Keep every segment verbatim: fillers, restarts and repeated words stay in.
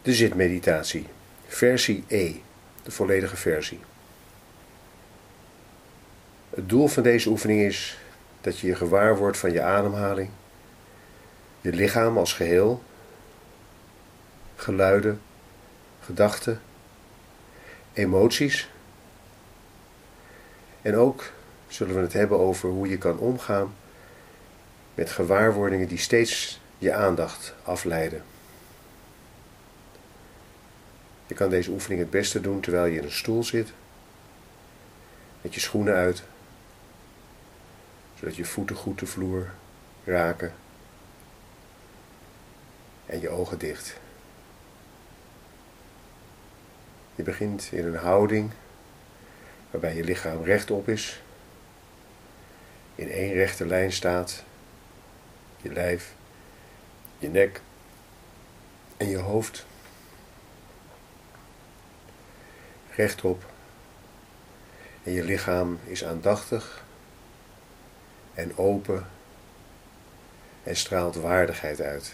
De zitmeditatie, versie E, de volledige versie. Het doel van deze oefening is dat je je gewaar wordt van je ademhaling, je lichaam als geheel, geluiden, gedachten, emoties. En ook zullen we het hebben over hoe je kan omgaan met gewaarwordingen die steeds je aandacht afleiden. Je kan deze oefening het beste doen terwijl je in een stoel zit, met je schoenen uit, zodat je voeten goed de vloer raken en je ogen dicht. Je begint in een houding waarbij je lichaam rechtop is, in één rechte lijn staat, je lijf, je nek en je hoofd rechtop en je lichaam is aandachtig en open en straalt waardigheid uit.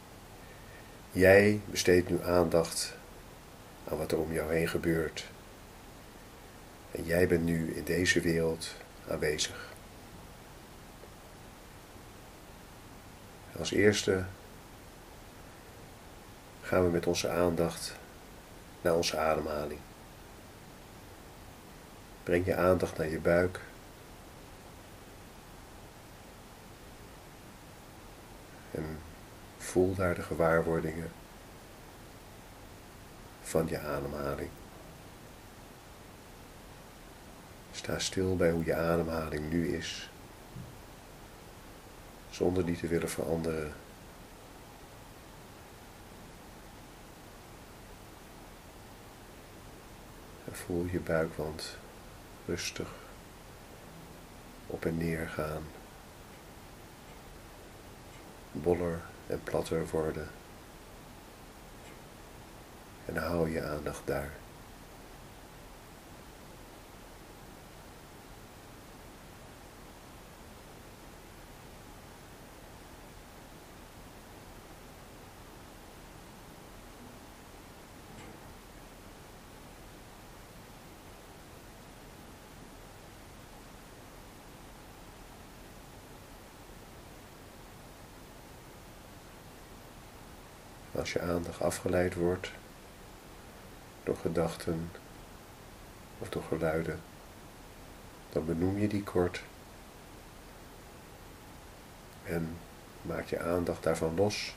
Jij besteedt nu aandacht aan wat er om jou heen gebeurt. En jij bent nu in deze wereld aanwezig. Als eerste gaan we met onze aandacht naar onze ademhaling. Breng je aandacht naar je buik. En voel daar de gewaarwordingen van je ademhaling. Sta stil bij hoe je ademhaling nu is, zonder die te willen veranderen. En voel je buikwand rustig op en neer gaan, boller en platter worden. En hou je aandacht daar. Als je aandacht afgeleid wordt door gedachten of door geluiden, dan benoem je die kort en maak je aandacht daarvan los.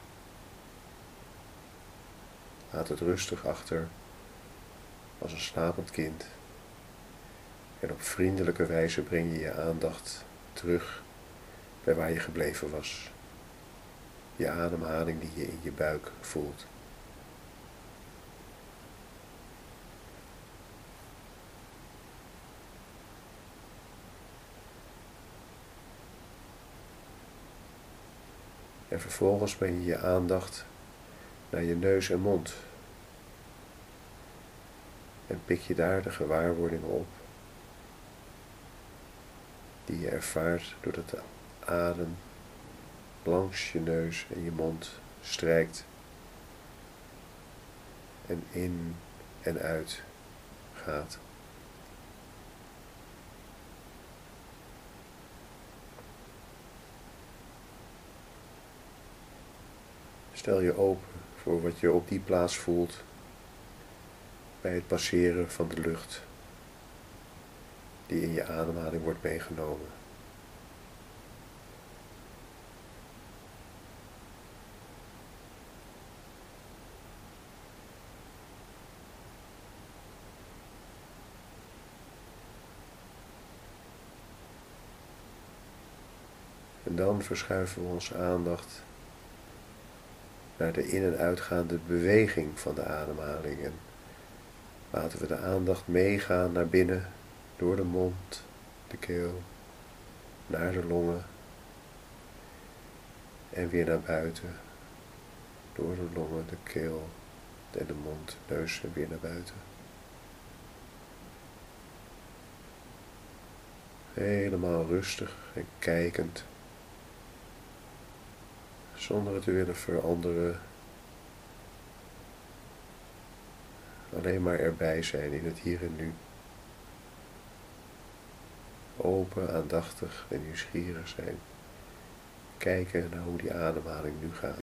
Laat het rustig achter als een slapend kind en op vriendelijke wijze breng je je aandacht terug bij waar je gebleven was. Je ademhaling die je in je buik voelt. En vervolgens breng je je aandacht naar je neus en mond. En pik je daar de gewaarwordingen op die je ervaart doordat de adem langs je neus en je mond strijkt en in en uit gaat. Stel je open voor wat je op die plaats voelt bij het passeren van de lucht die in je ademhaling wordt meegenomen. En dan verschuiven we onze aandacht naar de in- en uitgaande beweging van de ademhaling. En laten we de aandacht meegaan naar binnen, door de mond, de keel, naar de longen. En weer naar buiten, door de longen, de keel en de mond, neus en weer naar buiten. Helemaal rustig en kijkend. Zonder het te willen veranderen Alleen maar erbij zijn in het hier en nu. Open, aandachtig en nieuwsgierig zijn. Kijken naar hoe die ademhaling nu gaat.